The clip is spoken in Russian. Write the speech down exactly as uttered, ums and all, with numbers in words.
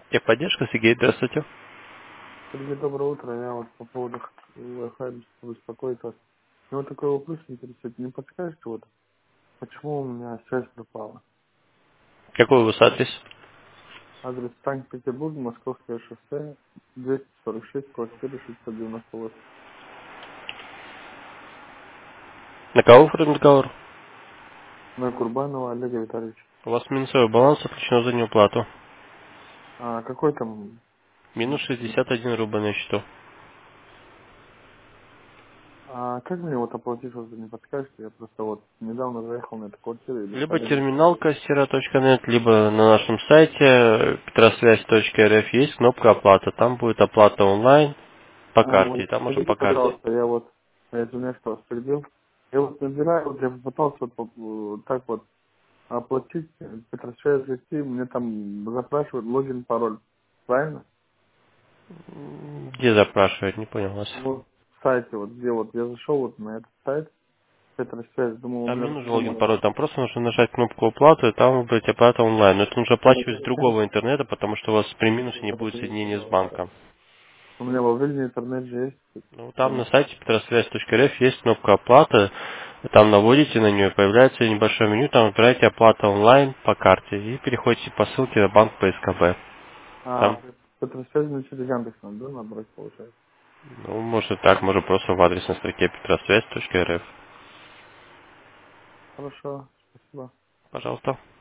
Техподдержка, Сергей, здравствуйте. Сергей, доброе утро. Я вот по поводу Wi-Fi беспокоит вас. Мне вот такой вопрос интересует. Не подскажете, вот, почему у меня связь пропала? Какой у вас адрес? Адрес Санкт-Петербург, Московское шоссе, двести сорок шесть, квартира шестьсот девяносто восемь. На кого оформлен договор? На Курбанова Олега Витальевича. У вас минусовой баланс отключен за неуплату. А какой там... Минус шестьдесят один рубль на счету. А как мне вот оплатить, вот не подскажете? Я просто вот недавно заехал на эту квартиру и без Либо понятия. терминал кассира точка нет, либо на нашем сайте петросвязь точка эр эф есть кнопка оплата. Там будет оплата онлайн по А, карте. вот, И там можно скажите, по карте. пожалуйста, я вот, я извиняюсь, что вас перебил. Я вот набираю, вот я попытался вот, поп- так вот оплатить, Петросвязь зайти, мне там запрашивают логин, пароль. Правильно? М, Где запрашивать? Не понял вас. Вот в сайте, вот где вот я зашел вот на этот сайт, Петросвязь, думаю, у Там меня не нужен логин, по-другому. пароль, там просто нужно нажать кнопку оплаты, и там выбрать оплата онлайн. Но это нужно оплачивать с другого интернета, потому что у вас при минусе не будет соединения с банком. У меня во времени интернет же есть. Ну, там на Там. сайте петросвязь точка эр эф есть кнопка оплаты, там наводите на нее, появляется небольшое меню, там выбираете оплата онлайн по карте и переходите по ссылке на банк по эс ка бэ. А, Там, Петросвязь на через Яндекс надо, да, набрать, получается. ну, может так, может просто в адресной строке петросвязь точка эр эф. Хорошо, спасибо. Пожалуйста.